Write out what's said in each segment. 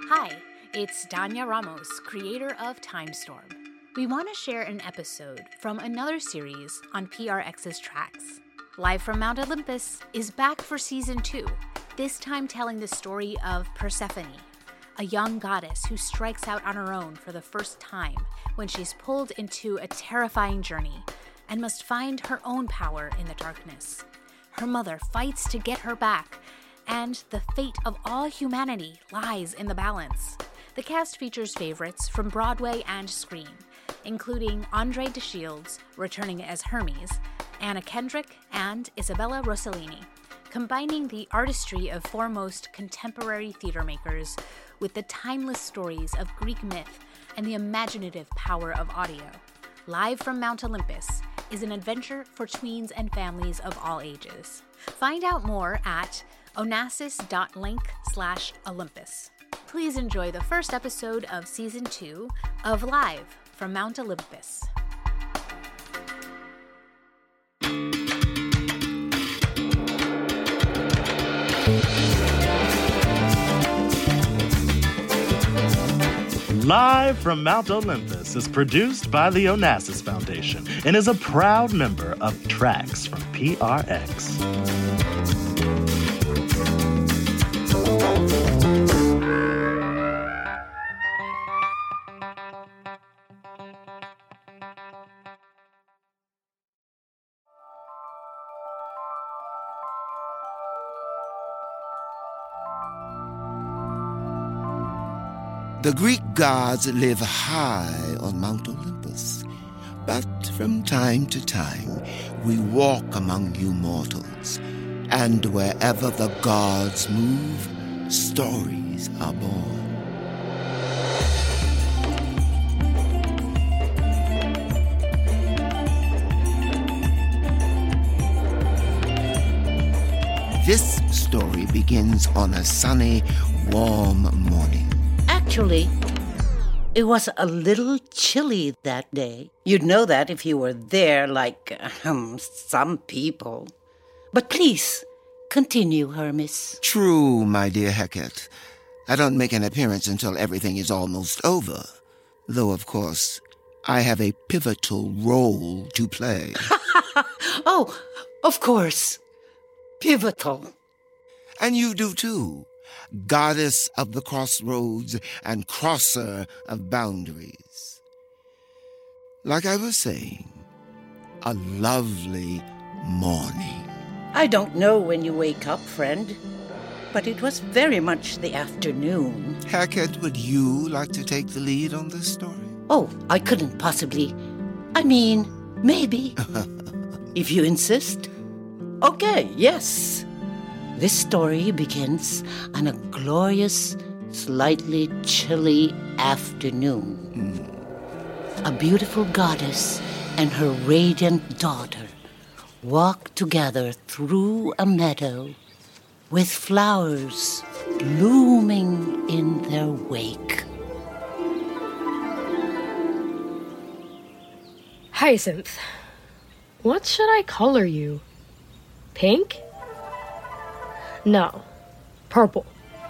Hi, it's Danya Ramos, creator of Timestorm. We want to share an episode from another series on PRX's tracks. Live from Mount Olympus is back for Season 2, this time telling the story of Persephone, a young goddess who strikes out on her own for the first time when she's pulled into a terrifying journey and must find her own power in the darkness. Her mother fights to get her back, and the fate of all humanity lies in the balance. The cast features favorites from Broadway and screen, including Andre DeShields returning as Hermes, Anna Kendrick, and Isabella Rossellini, combining the artistry of foremost contemporary theater makers with the timeless stories of Greek myth and the imaginative power of audio. Live from Mount Olympus is an adventure for tweens and families of all ages. Find out more at onassis.link/Olympus. Please enjoy the first episode of Season 2 of Live from Mount Olympus. Live from Mount Olympus is produced by the Onassis Foundation and is a proud member of Tracks from PRX. The Greek gods live high on Mount Olympus, but from time to time we walk among you mortals, and wherever the gods move, stories are born. This story begins on a sunny, warm morning. Actually, it was a little chilly that day. You'd know that if you were there, like some people. But please, continue, Hermes. True, my dear Hecate. I don't make an appearance until everything is almost over. Though, of course, I have a pivotal role to play. Oh, of course. Pivotal. And you do too. Goddess of the crossroads and crosser of boundaries. Like I was saying, a lovely morning. I don't know when you wake up, friend, but it was very much the afternoon. Hecate, would you like to take the lead on this story? Oh, I couldn't possibly. I mean, maybe. If you insist. Okay, yes. This story begins on a glorious, slightly chilly afternoon. A beautiful goddess and her radiant daughter walk together through a meadow with flowers blooming in their wake. Hyacinth, what should I color you? Pink? No. Purple.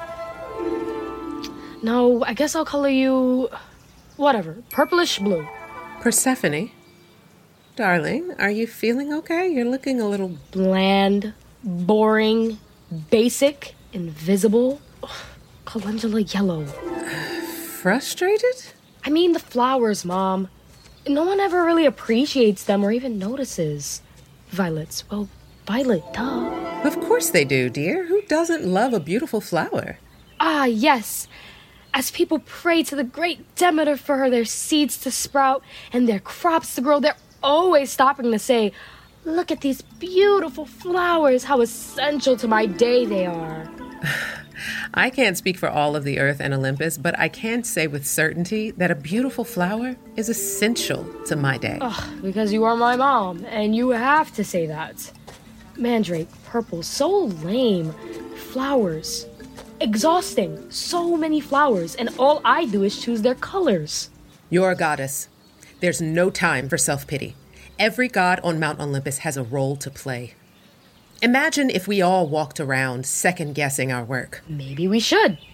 No, I guess I'll color you... whatever. Purplish blue. Persephone? Darling, are you feeling okay? You're looking a little... Bland, boring, basic, invisible. Ugh, calendula yellow. Frustrated? I mean the flowers, Mom. No one ever really appreciates them or even notices. Violets. Well, violet, duh. Of course they do, dear. Who doesn't love a beautiful flower? Ah, yes. As people pray to the great Demeter for their seeds to sprout and their crops to grow, they're always stopping to say, look at these beautiful flowers, how essential to my day they are. I can't speak for all of the earth and Olympus, but I can say with certainty that a beautiful flower is essential to my day. Ugh, because you are my mom, and you have to say that. Mandrake, purple, so lame. Flowers. Exhausting. So many flowers, and all I do is choose their colors. You're a goddess. There's no time for self-pity. Every god on Mount Olympus has a role to play. Imagine if we all walked around second-guessing our work. Maybe we should.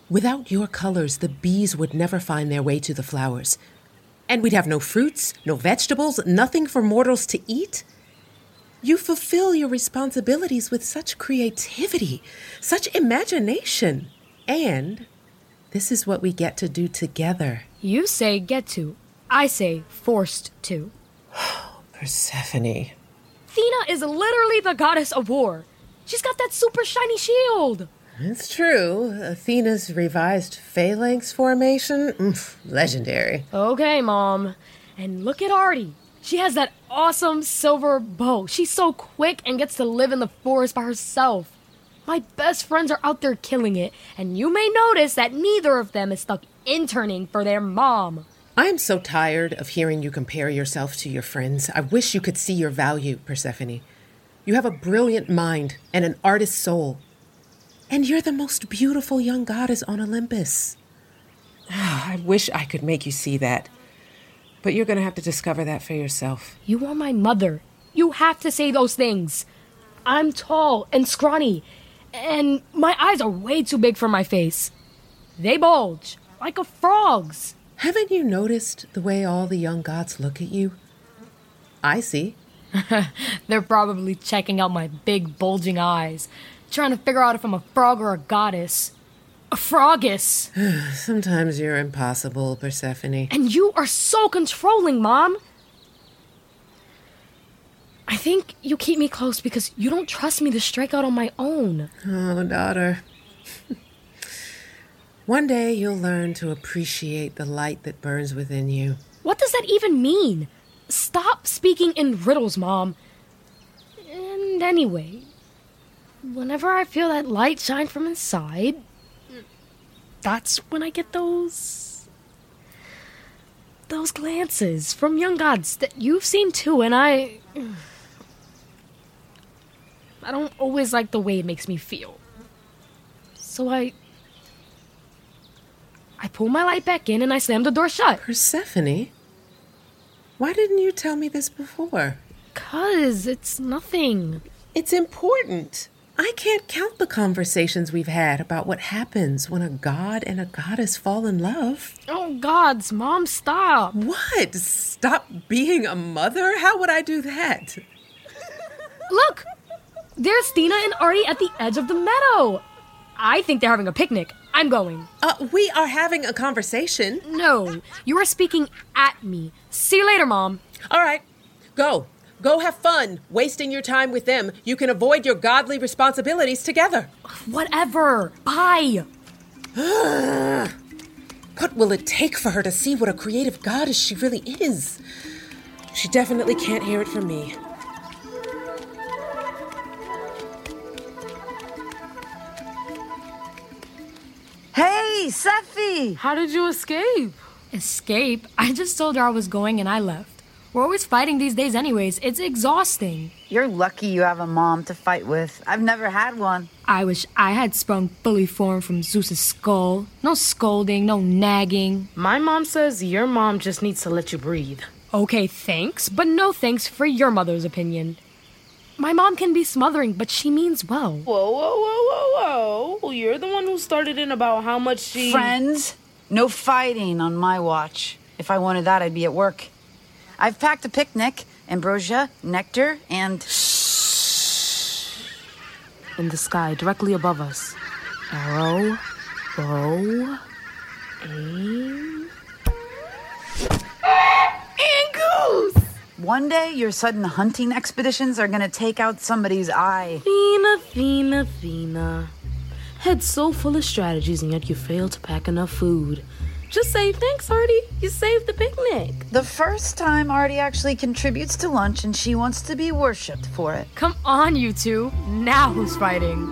Without your colors, the bees would never find their way to the flowers. And we'd have no fruits, no vegetables, nothing for mortals to eat. You fulfill your responsibilities with such creativity, such imagination. And this is what we get to do together. You say get to. I say forced to. Persephone. Athena is literally the goddess of war. She's got that super shiny shield. It's true. Athena's revised phalanx formation? Legendary. Okay, Mom. And look at Artie. She has that awesome silver bow. She's so quick and gets to live in the forest by herself. My best friends are out there killing it, and you may notice that neither of them is stuck interning for their mom. I am so tired of hearing you compare yourself to your friends. I wish you could see your value, Persephone. You have a brilliant mind and an artist's soul. And you're the most beautiful young goddess on Olympus. I wish I could make you see that. But you're going to have to discover that for yourself. You are my mother. You have to say those things. I'm tall and scrawny, and my eyes are way too big for my face. They bulge like a frog's. Haven't you noticed the way all the young gods look at you? I see. They're probably checking out my big bulging eyes, trying to figure out if I'm a frog or a goddess. A frogess. Sometimes you're impossible, Persephone. And you are so controlling, Mom. I think you keep me close because you don't trust me to strike out on my own. Oh, daughter. One day you'll learn to appreciate the light that burns within you. What does that even mean? Stop speaking in riddles, Mom. And anyway, whenever I feel that light shine from inside, that's when I get those glances from young gods that you've seen too, and I don't always like the way it makes me feel. So I pull my light back in and I slam the door shut. Persephone? Why didn't you tell me this before? 'Cause it's nothing. It's important. I can't count the conversations we've had about what happens when a god and a goddess fall in love. Oh, gods, Mom, stop. What? Stop being a mother? How would I do that? Look! There's Stina and Artie at the edge of the meadow. I think they're having a picnic. I'm going. We are having a conversation. No, you are speaking at me. See you later, Mom. All right, go. Go have fun. Wasting your time with them. You can avoid your godly responsibilities together. Whatever. Bye. What will it take for her to see what a creative goddess she really is? She definitely can't hear it from me. Hey, Sephi! How did you escape? Escape? I just told her I was going and I left. We're always fighting these days anyways. It's exhausting. You're lucky you have a mom to fight with. I've never had one. I wish I had sprung fully formed from Zeus's skull. No scolding, no nagging. My mom says your mom just needs to let you breathe. Okay, thanks, but no thanks for your mother's opinion. My mom can be smothering, but she means well. Whoa. You're the one who started in about how much she... Friends, no fighting on my watch. If I wanted that, I'd be at work. I've packed a picnic, ambrosia, nectar, and... In the sky, directly above us. Arrow, bow, aim... And goose! One day, your sudden hunting expeditions are gonna take out somebody's eye. Fina. Head so full of strategies, and yet you fail to pack enough food. Just say thanks, Artie. You saved the picnic. The first time Artie actually contributes to lunch and she wants to be worshipped for it. Come on, you two. Now who's fighting?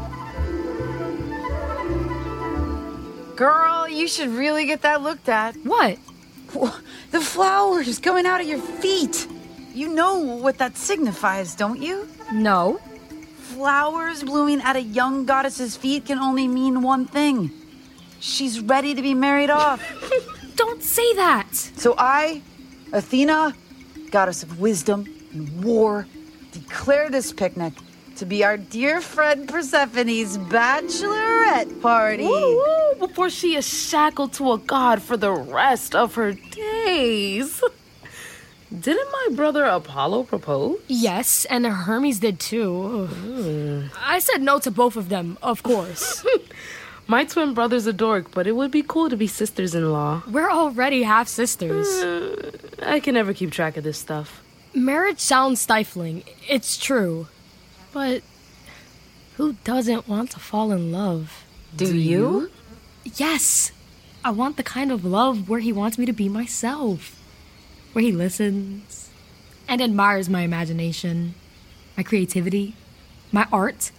Girl, you should really get that looked at. What? The flowers going out of your feet. You know what that signifies, don't you? No. Flowers blooming at a young goddess's feet can only mean one thing. She's ready to be married off. Don't say that. So I, Athena, goddess of wisdom and war, declare this picnic to be our dear friend Persephone's bachelorette party. Woo, before she is shackled to a god for the rest of her days. Didn't my brother Apollo propose? Yes, and Hermes did too. I said no to both of them, of course. My twin brother's a dork, but it would be cool to be sisters-in-law. We're already half-sisters. I can never keep track of this stuff. Marriage sounds stifling. It's true. But who doesn't want to fall in love? Do you? Yes. I want the kind of love where he wants me to be myself. Where he listens and admires my imagination, my creativity, my art.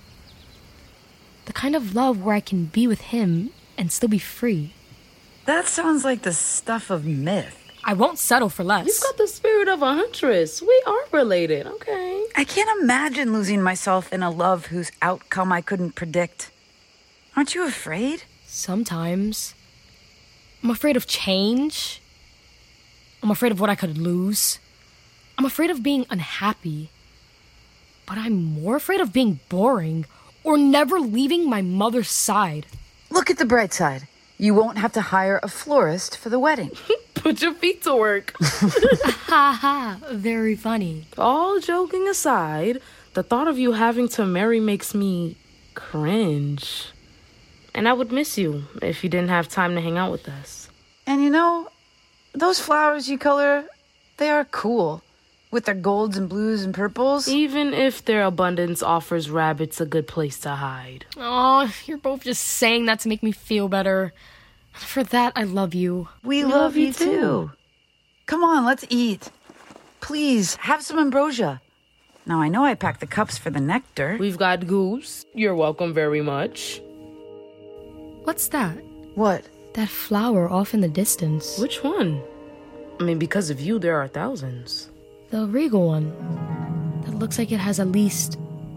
The kind of love where I can be with him and still be free. That sounds like the stuff of myth. I won't settle for less. You've got the spirit of a huntress. We are related, okay? I can't imagine losing myself in a love whose outcome I couldn't predict. Aren't you afraid? Sometimes. I'm afraid of change. I'm afraid of what I could lose. I'm afraid of being unhappy. But I'm more afraid of being boring or never leaving my mother's side. Look at the bright side. You won't have to hire a florist for the wedding. Put your feet to work. Ha ha, very funny. All joking aside, the thought of you having to marry makes me cringe. And I would miss you if you didn't have time to hang out with us. And you know, those flowers you color, they are cool. With their golds and blues and purples. Even if their abundance offers rabbits a good place to hide. Oh, you're both just saying that to make me feel better. For that, I love you. We love you too. Come on, let's eat. Please, have some ambrosia. Now, I know I packed the cups for the nectar. We've got goose. You're welcome very much. What's that? What? That flower off in the distance. Which one? I mean, because of you, there are thousands. The regal one. That looks like it has at least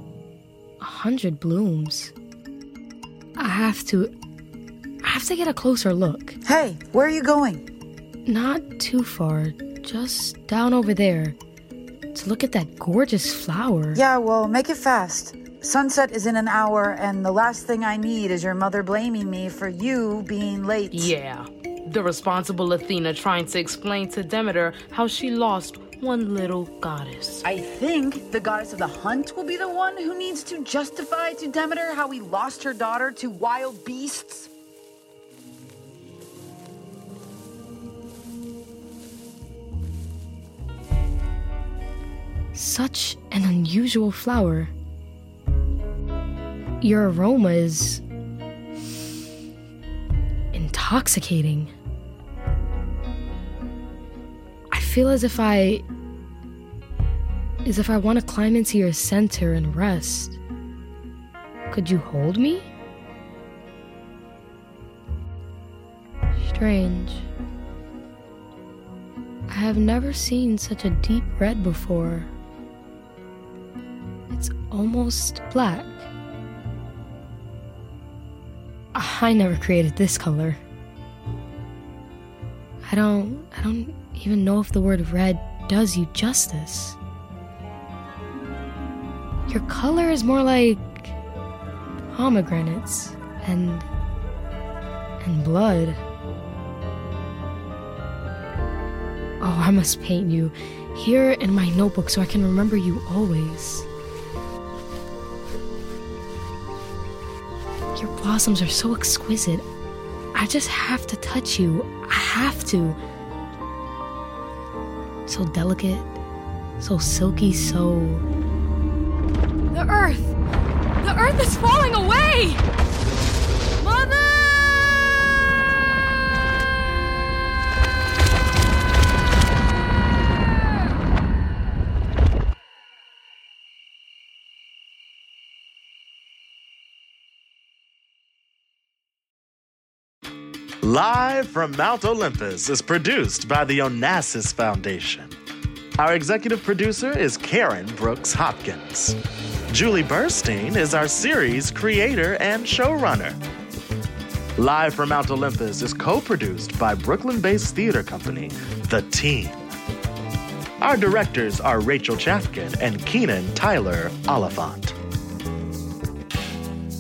100 blooms. I have to get a closer look. Hey, where are you going? Not too far. Just down over there. To look at that gorgeous flower. Yeah, well, make it fast. Sunset is in an hour, and the last thing I need is your mother blaming me for you being late. Yeah. The responsible Athena trying to explain to Demeter how she lost one little goddess. I think the goddess of the hunt will be the one who needs to justify to Demeter how he lost her daughter to wild beasts. Such an unusual flower. Your aroma is intoxicating. I feel as if I want to climb into your center and rest. Could you hold me? Strange. I have never seen such a deep red before. It's almost black. I never created this color. I don't even know if the word red does you justice. Your color is more like pomegranates and blood. Oh, I must paint you here in my notebook so I can remember you always. Your blossoms are so exquisite. I just have to touch you. I have to. So delicate, so silky, so... The earth! The earth is falling away! Mother! Live from Mount Olympus is produced by the Onassis Foundation. Our executive producer is Karen Brooks Hopkins. Julie Burstein is our series creator and showrunner. Live from Mount Olympus is co-produced by Brooklyn-based theater company, The Team. Our directors are Rachel Chafkin and Keenan Tyler Oliphant.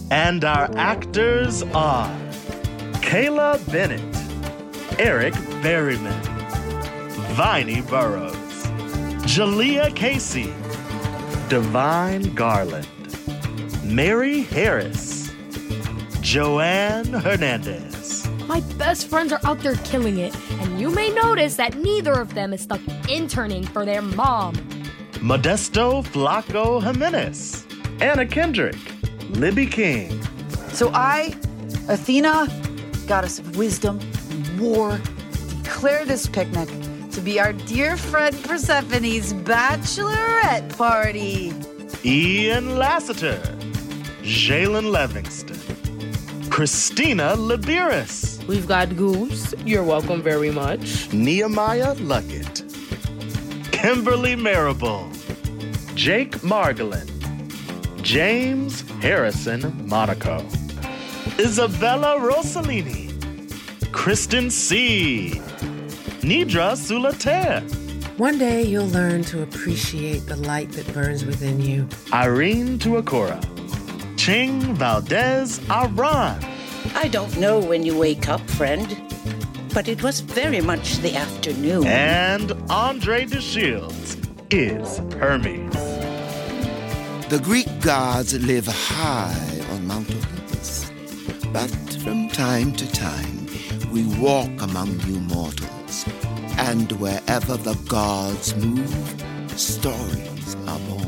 And our actors are Kayla Bennett, Eric Berryman, Viney Burrows, Jalea Casey, Divine Garland, Mary Harris, Joanne Hernandez. My best friends are out there killing it, and you may notice that neither of them is stuck interning for their mom. Modesto Flaco Jimenez, Anna Kendrick, Libby King. So I, Athena, goddess of wisdom and war, declare this picnic to be our dear friend Persephone's bachelorette party. Ian Lassiter, Jalen Livingston, Christina Liberis. We've got Goose. You're welcome very much. Nehemiah Luckett, Kimberly Marable, Jake Margolin, James Harrison Monaco, Isabella Rossellini, Kristen C., Nidra Sulater. One day you'll learn to appreciate the light that burns within you. Irene Tuakora, Ching Valdez Aran. I don't know when you wake up, friend, but it was very much the afternoon. And Andre DeShields is Hermes. The Greek gods live high on Mount Olympus, but from time to time we walk among you mortals, and wherever the gods move, stories are born.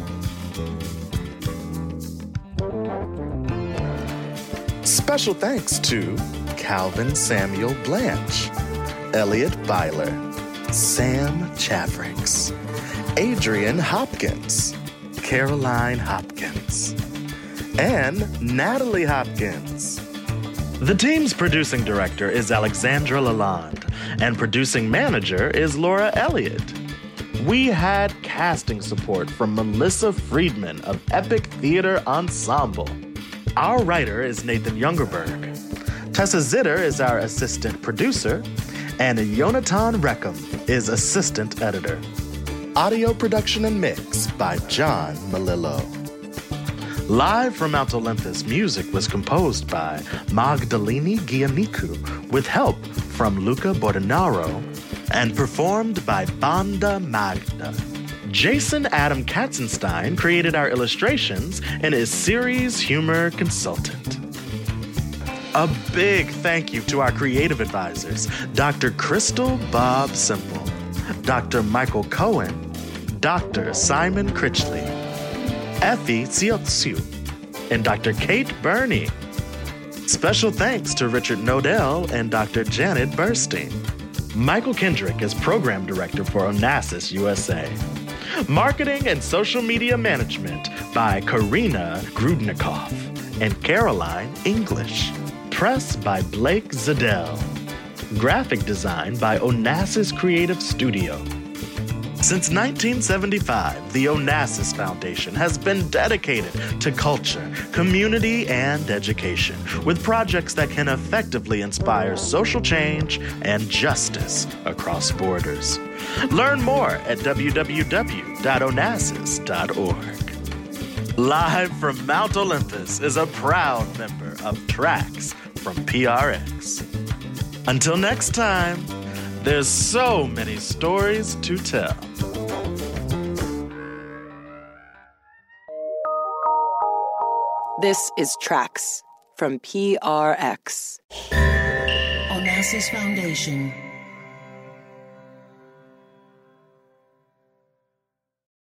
Special thanks to Calvin Samuel Blanche, Elliot Byler, Sam Chavricks, Adrian Hopkins, Caroline Hopkins, and Natalie Hopkins. The team's producing director is Alexandra Lalonde, and producing manager is Laura Elliott. We had casting support from Melissa Friedman of Epic Theater Ensemble. Our writer is Nathan Youngerberg. Tessa Zitter is our assistant producer, and Yonatan Reckham is assistant editor. Audio production and mix by John Melillo. Live from Mount Olympus, music was composed by Magdalene Giannicu with help from Luca Bordenaro and performed by Banda Magda. Jason Adam Katzenstein created our illustrations and is series humor consultant. A big thank you to our creative advisors, Dr. Crystal Bob Simple, Dr. Michael Cohen, Dr. Simon Critchley, Effie Siotsiu, and Dr. Kate Burney. Special thanks to Richard Nodell and Dr. Janet Burstein. Michael Kendrick is Program Director for Onassis USA. Marketing and Social Media Management by Karina Grudnikoff and Caroline English. Press by Blake Zadell. Graphic design by Onassis Creative Studio. Since 1975, the Onassis Foundation has been dedicated to culture, community, and education with projects that can effectively inspire social change and justice across borders. Learn more at www.onassis.org. Live from Mount Olympus is a proud member of Tracks from PRX. Until next time, there's so many stories to tell. This is Tracks from PRX. Onassis Foundation.